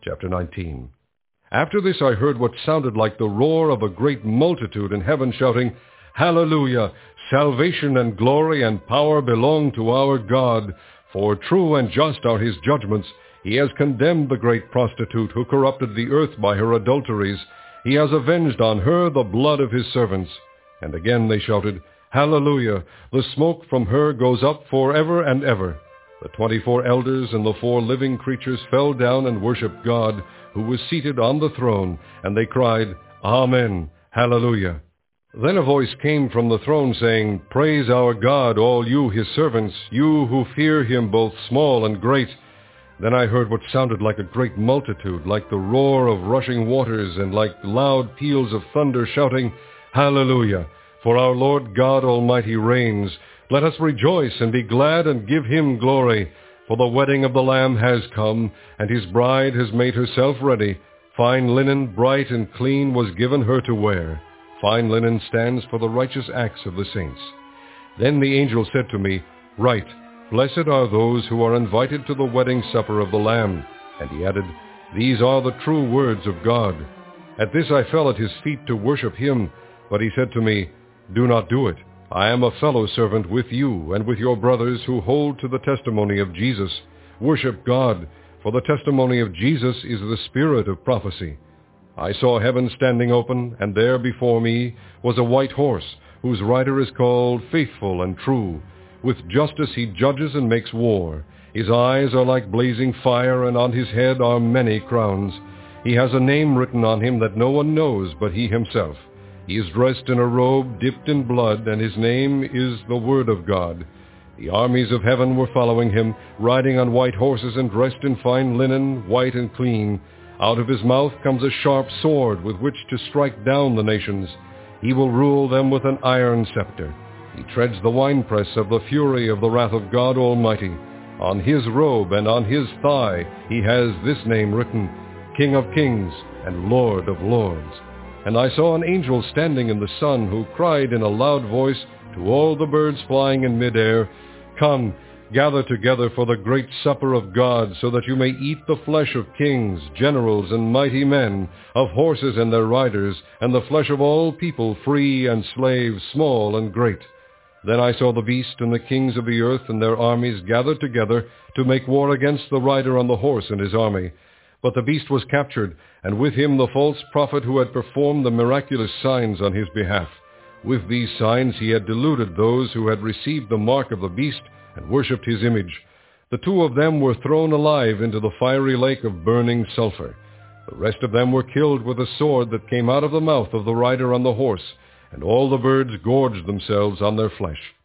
Chapter 19. After this I heard what sounded like the roar of a great multitude in heaven shouting, Hallelujah! Salvation and glory and power belong to our God, for true and just are his judgments. He has condemned the great prostitute who corrupted the earth by her adulteries. He has avenged on her the blood of his servants. And again they shouted, Hallelujah! The smoke from her goes up forever and ever. The 24 elders and the 4 living creatures fell down and worshipped God, who was seated on the throne, and they cried, Amen, Hallelujah. Then a voice came from the throne saying, Praise our God, all you his servants, you who fear him, both small and great. Then I heard what sounded like a great multitude, like the roar of rushing waters, and like loud peals of thunder, shouting, Hallelujah! For our Lord God Almighty reigns. Let us rejoice and be glad and give him glory. For the wedding of the Lamb has come, and his bride has made herself ready. Fine linen, bright and clean, was given her to wear. Fine linen stands for the righteous acts of the saints. Then the angel said to me, Write, Blessed are those who are invited to the wedding supper of the Lamb. And he added, These are the true words of God. At this I fell at his feet to worship him, but he said to me, Do not do it. I am a fellow servant with you and with your brothers who hold to the testimony of Jesus. Worship God, for the testimony of Jesus is the spirit of prophecy. I saw heaven standing open, and there before me was a white horse, whose rider is called Faithful and True. With justice he judges and makes war. His eyes are like blazing fire, and on his head are many crowns. He has a name written on him that no one knows but he himself. He is dressed in a robe dipped in blood, and his name is the Word of God. The armies of heaven were following him, riding on white horses and dressed in fine linen, white and clean. Out of his mouth comes a sharp sword with which to strike down the nations. He will rule them with an iron scepter. He treads the winepress of the fury of the wrath of God Almighty. On his robe and on his thigh he has this name written, King of Kings and Lord of Lords. And I saw an angel standing in the sun, who cried in a loud voice to all the birds flying in midair, Come, gather together for the great supper of God, so that you may eat the flesh of kings, generals, and mighty men, of horses and their riders, and the flesh of all people, free and slave, small and great. Then I saw the beast and the kings of the earth and their armies gathered together to make war against the rider on the horse and his army. But the beast was captured, and with him the false prophet who had performed the miraculous signs on his behalf. With these signs he had deluded those who had received the mark of the beast and worshipped his image. The 2 of them were thrown alive into the fiery lake of burning sulfur. The rest of them were killed with a sword that came out of the mouth of the rider on the horse, and all the birds gorged themselves on their flesh.